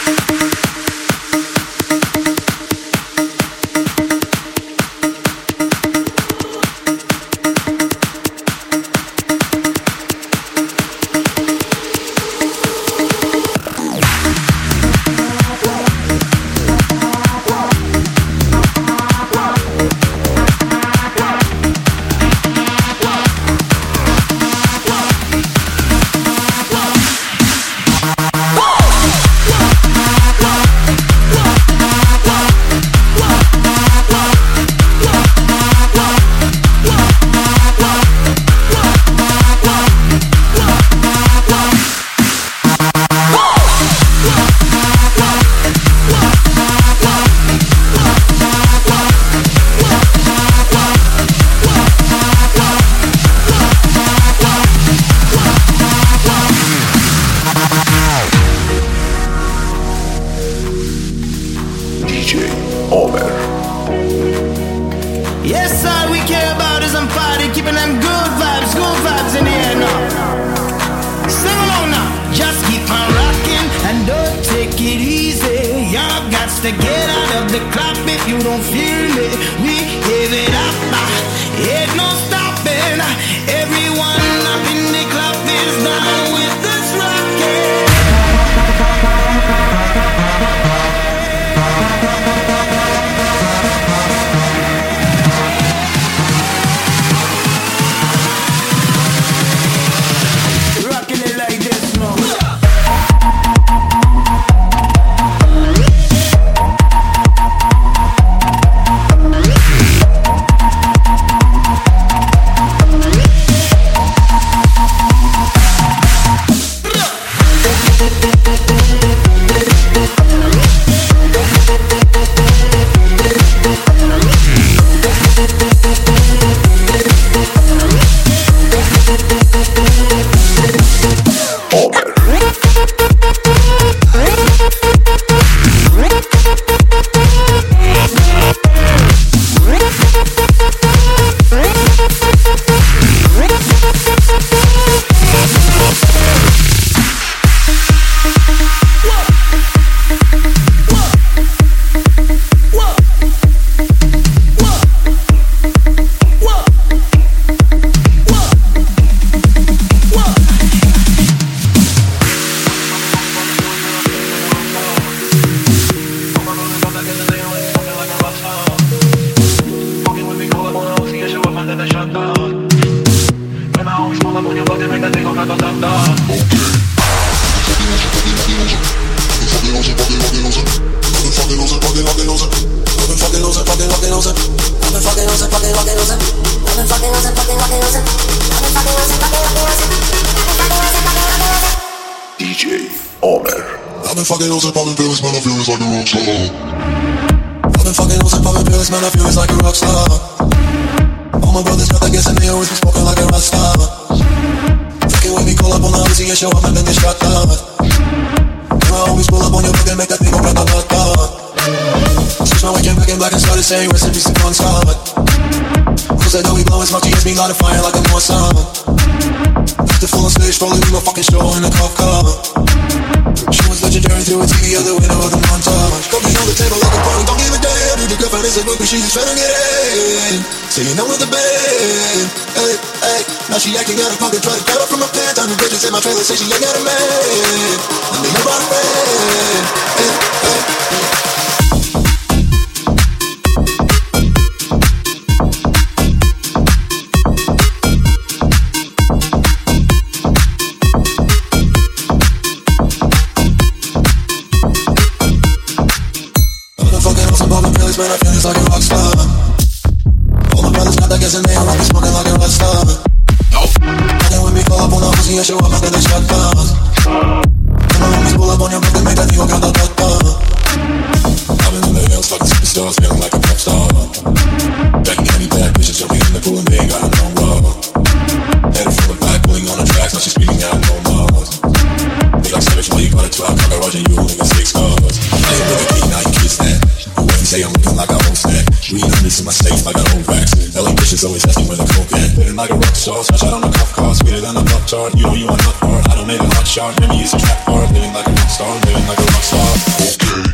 Saying recipes to one star, cause I know we blowing smoke, GS me light a fire like a North Summer. The full on stage, probably do a fucking show in a cop car. She was legendary through a TV out the window of the montage. Company on the table like a party, don't give a damn. Dude, the girlfriend is a book, but she's just trying to get in. Singing out with the band. Hey, hey, now she acting out of pocket, trying to cut up from my pants. I'm the bitches in my trailer, say she ain't got a man. And they know about a man. Hey, hey, hey. Man, I feel it's like a rock star. All my brothers got that gas and they all be smoking like a rock star. And when we call up on the pussy and show up after they shut down. And my homies pull up on your block and make that thing go grata-ta-ta. I've been in the hills fucking superstars, feeling like a pop star. Jackie Candy bad bitches jumping in the pool and they ain't got no love. Headed from the back, pulling on the tracks, now she's speaking out no more. They like savage, why you got a 12 car garage and you only got 6 cars. I ain't with a key, now you kiss that. Say I'm looking like I won't snack. Green hundreds in my safe like I own racks. LA bitch She's always asking when I'm smoking. Living like a rock star, smash out on a cuff car, sweeter than a pop tart. You know you are not hard. I don't make a hot shot. Let me use a trap part. Living like a rock star, living like a rock star. Okay.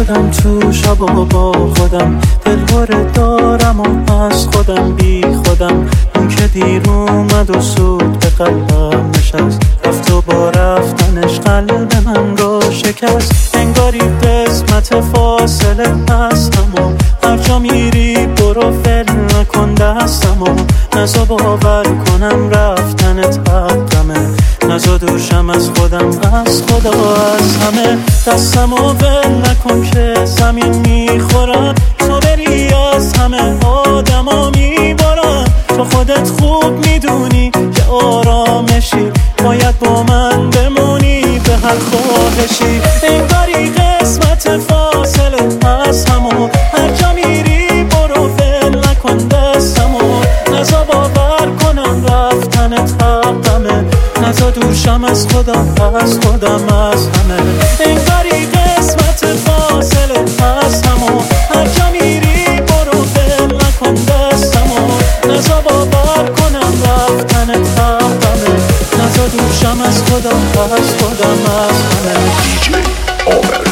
شدم تو شب و با خودم، دلهوره دارم و از خودم بی خودم. اون که دیر اومد و سود به قلبم نشست، رفت و با رفتنش قلب من رو شکست. انگاری قسمت فاصله هستم و هر جا میری برو فل نکن دستم و نزا باور کنم رفتنت حقمه، نزا دوشم از خودم، از خدا، از همه. دستم و ول نکن که زمین میخورم، تو بری از همه آدما میبارم. تو خودت خوب میدونی که آرامشی، باید با من بمونی به هر خواهشی. انگاری قسمت فاصله از همو هر جا میری برو ول نکن دستمو، نزا باور کنم رفتنت حقمه، نزا دوشم از خودم، از خودم، از همه. انگاری قسمت فاصله از همو هر جا میری برو ول نکن دستمو، نزا باور کنم رفتنت حقمه، نزا دوشم از خودم، از خودم، از همه. DJ Omer.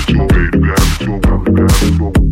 gravity,